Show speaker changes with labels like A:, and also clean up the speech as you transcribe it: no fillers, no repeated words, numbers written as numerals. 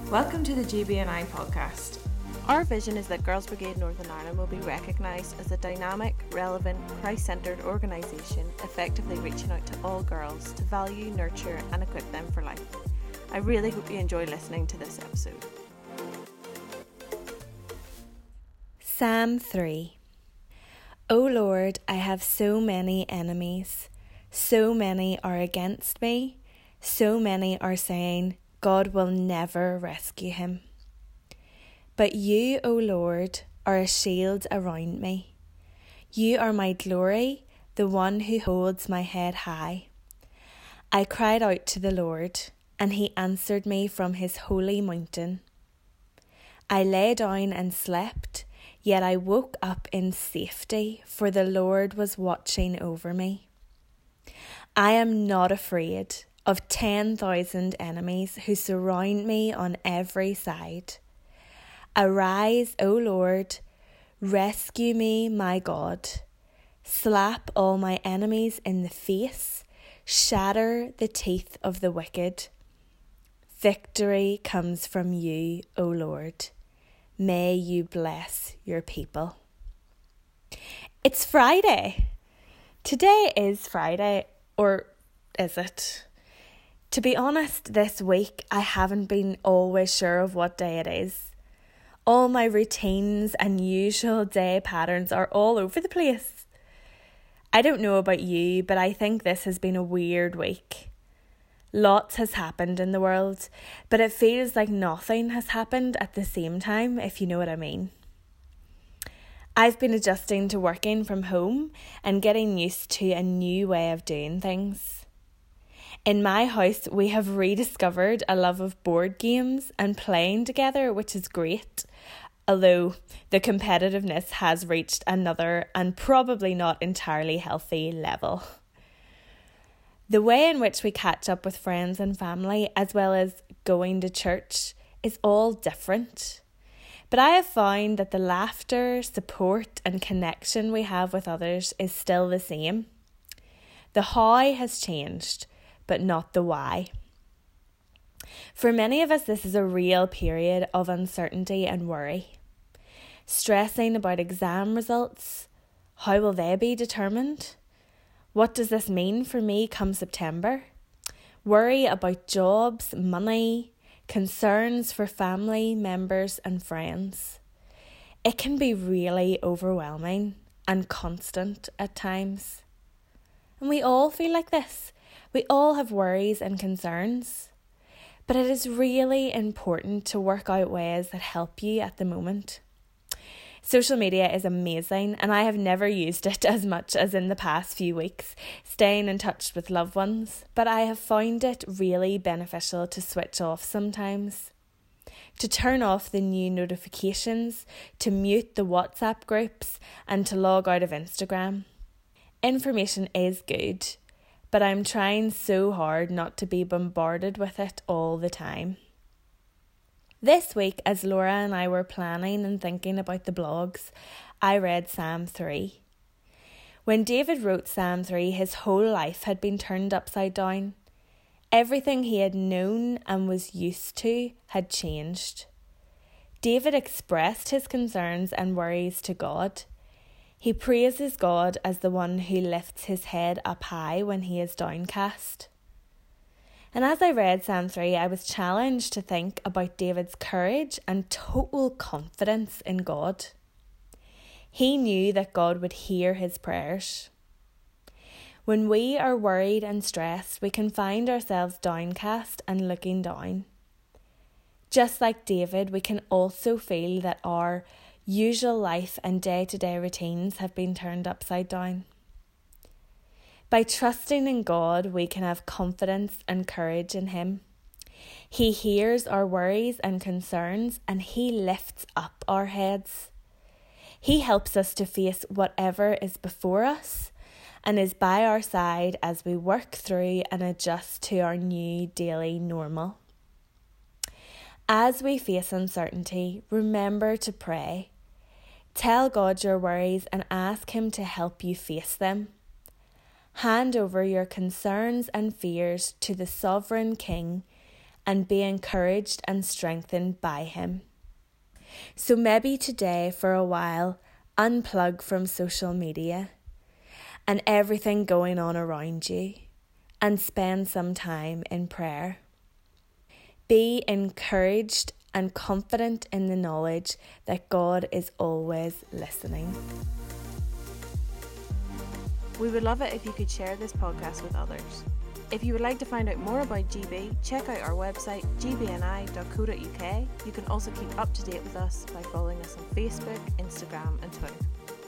A: Welcome to the GBNI podcast.
B: Our vision is that Girls Brigade Northern Ireland will be recognised as a dynamic, relevant, Christ-centred organisation effectively reaching out to all girls to value, nurture and equip them for life. I really hope you enjoy listening to this episode.
C: Psalm 3. O Lord, I have so many enemies. So many are against me. So many are saying, God will never rescue him. But you, O Lord, are a shield around me. You are my glory, the one who holds my head high. I cried out to the Lord, and he answered me from his holy mountain. I lay down and slept, yet I woke up in safety, for the Lord was watching over me. I am not afraid of 10,000 enemies who surround me on every side. Arise, O Lord, rescue me, my God. Slap all my enemies in the face, shatter the teeth of the wicked. Victory comes from you, O Lord. May you bless your people. It's Friday. Today is Friday, or is it? To be honest, this week I haven't been always sure of what day it is. All my routines and usual day patterns are all over the place. I don't know about you, but I think this has been a weird week. Lots has happened in the world, but it feels like nothing has happened at the same time, if you know what I mean. I've been adjusting to working from home and getting used to a new way of doing things. In my house, we have rediscovered a love of board games and playing together, which is great, although the competitiveness has reached another and probably not entirely healthy level. The way in which we catch up with friends and family, as well as going to church, is all different. But I have found that the laughter, support and connection we have with others is still the same. The how has changed, but not the why. For many of us, this is a real period of uncertainty and worry. Stressing about exam results. How will they be determined? What does this mean for me come September? Worry about jobs, money, concerns for family members and friends. It can be really overwhelming and constant at times. And we all feel like this. We all have worries and concerns, but it is really important to work out ways that help you at the moment. Social media is amazing, and I have never used it as much as in the past few weeks, staying in touch with loved ones, but I have found it really beneficial to switch off sometimes, to turn off the new notifications, to mute the WhatsApp groups, and to log out of Instagram. Information is good, but I'm trying so hard not to be bombarded with it all the time. This week, as Laura and I were planning and thinking about the blogs, I read Psalm 3. When David wrote Psalm 3, his whole life had been turned upside down. Everything he had known and was used to had changed. David expressed his concerns and worries to God. He praises God as the one who lifts his head up high when he is downcast. And as I read Psalm 3, I was challenged to think about David's courage and total confidence in God. He knew that God would hear his prayers. When we are worried and stressed, we can find ourselves downcast and looking down. Just like David, we can also feel that our usual life and day-to-day routines have been turned upside down. By trusting in God, we can have confidence and courage in him. He hears our worries and concerns, and he lifts up our heads. He helps us to face whatever is before us and is by our side as we work through and adjust to our new daily normal. As we face uncertainty, remember to pray. Tell God your worries and ask him to help you face them. Hand over your concerns and fears to the sovereign King and be encouraged and strengthened by Him. So maybe today, for a while, unplug from social media and everything going on around you and spend some time in prayer. Be encouraged and confident in the knowledge that God is always listening.
B: We would love it if you could share this podcast with others. If you would like to find out more about GB, check out our website gbni.co.uk. You can also keep up to date with us by following us on Facebook, Instagram and Twitter.